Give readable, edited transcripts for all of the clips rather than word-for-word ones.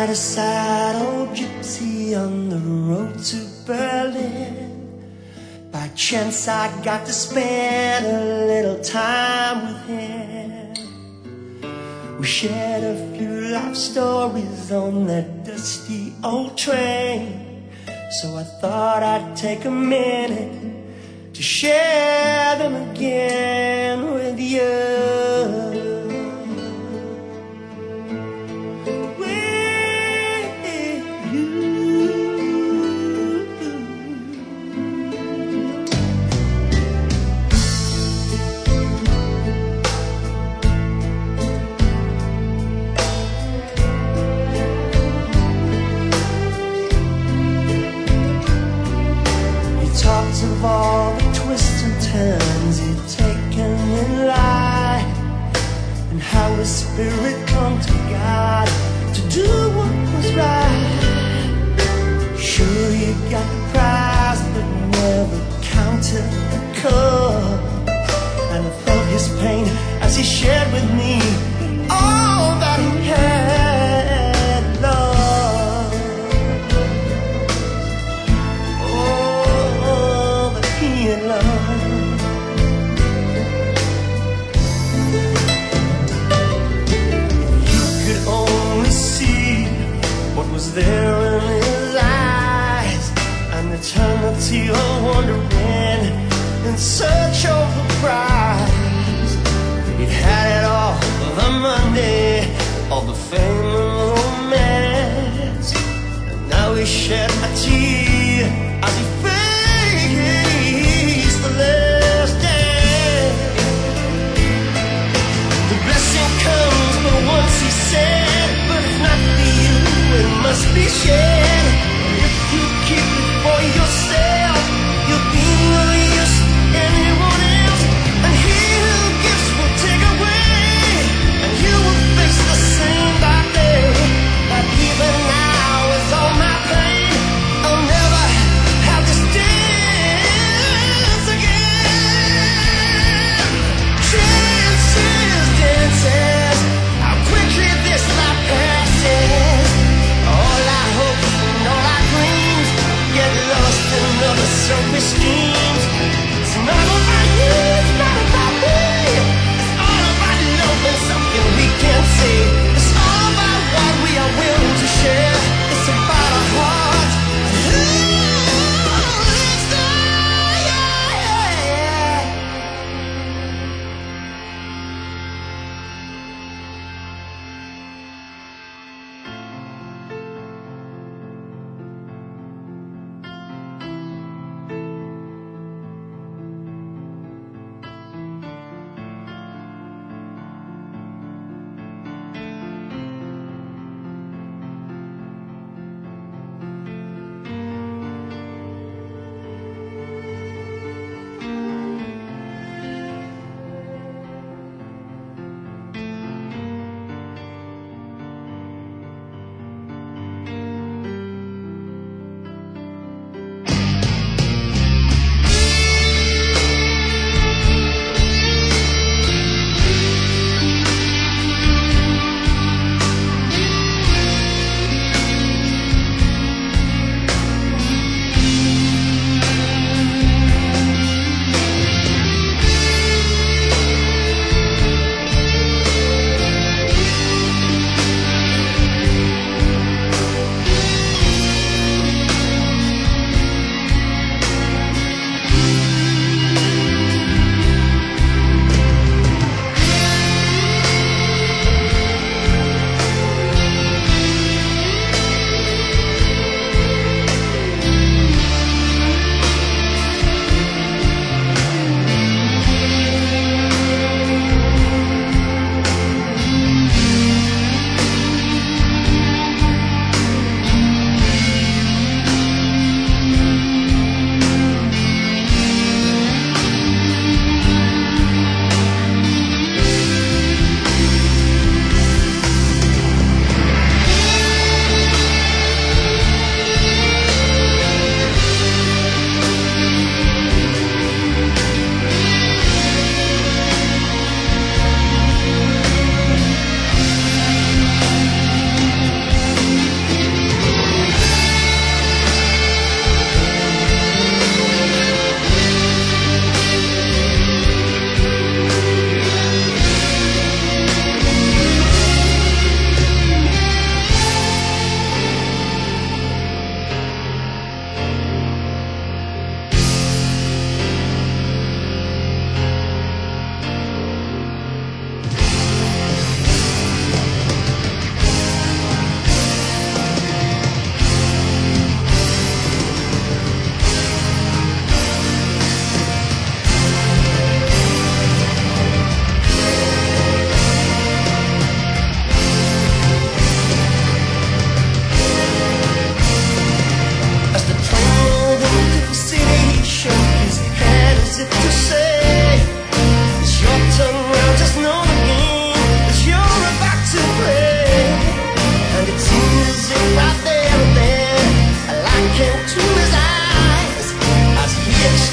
a sad old gypsy on the road to Berlin. By chance I got to spend a little time with him. We shared a few life stories on that dusty old train. So I thought I'd take a minute to share them again with you. Of all the twists and turns he'd taken in life, and how his spirit clung to God to do what was right. Sure, he got the prize, but never counted the cup. And I felt his pain as he shared with me all that he had loved. Was there in his eyes an eternity of wondering in search of the prize. He'd had it all, the money, all the fame and romance, and now he shed a tear as he faced the last dance. The blessing comes but once, he said, but if not for you, it must be shared. If you keep it for yourself, you'll be no use to anyone else. And he who gives will take away, and you will face the same bad day. But even now, with all my pain, I'll never have this dance again. Chances, dances, how quickly this life passes. All our hopes and all our dreams get lost in other selfish schemes. It's not about you, it's not about me. It's all about love and something we can't see. It's all about what we are willing to share. It's about our hearts. It's the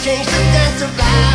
change the dance of life.